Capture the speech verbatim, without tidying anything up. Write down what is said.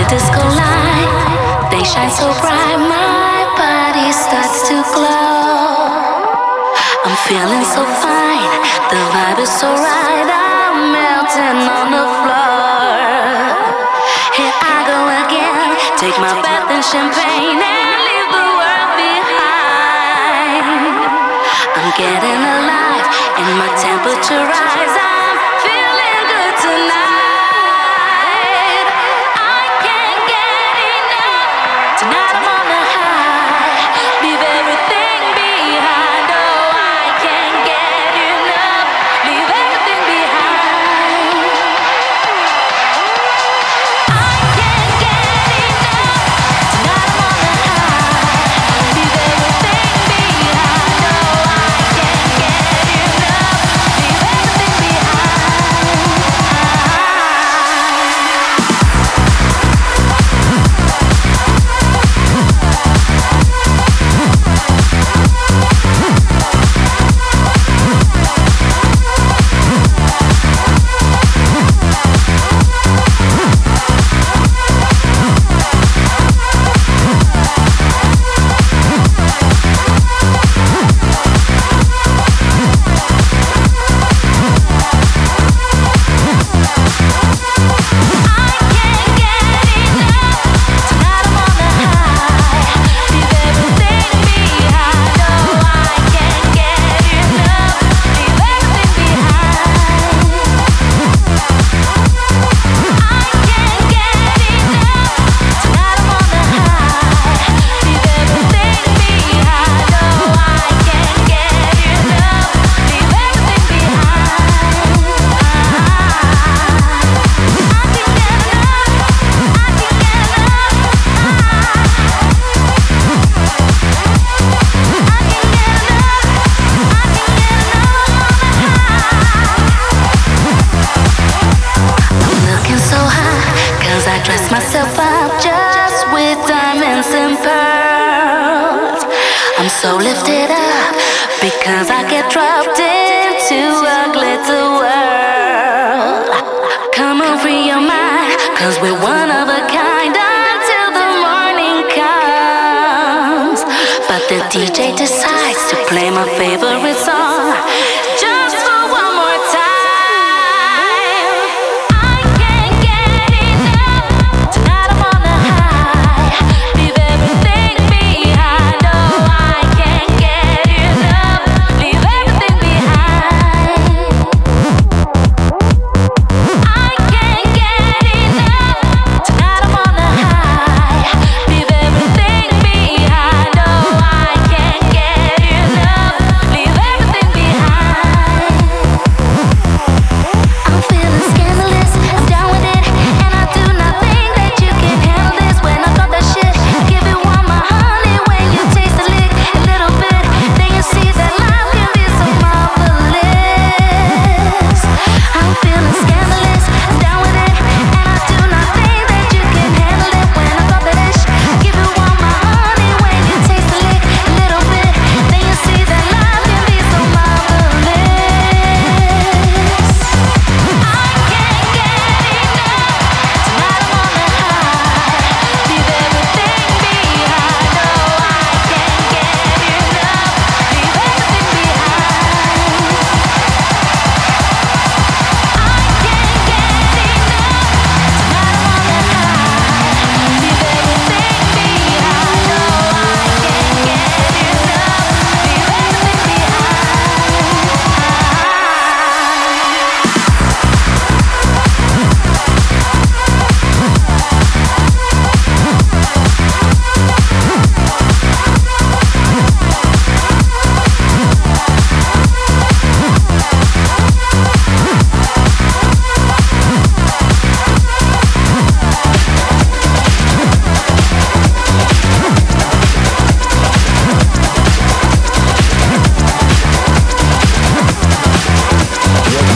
disco light, they shine so bright, my body starts to glow. I'm feeling so fine, the vibe is so right, I'm melting on the floor. Here I go again, take my bath in champagne and leave the world behind. I'm getting alive, and my temperature rise, I'm feeling good tonight. I can't get enough, tonight I'm on the high, leave everything behind. Oh, I can't get enough, leave everything behind. I can't get enough, tonight I'm on the high, leave everything behind. Oh, I can't get enough, leave everything behind. Dress myself up just with diamonds and pearls. I'm so lifted up because I get dropped into a glitter world. Come on, free your mind, cause we're one of a kind until the morning comes. But the D J decides to play my favorite song.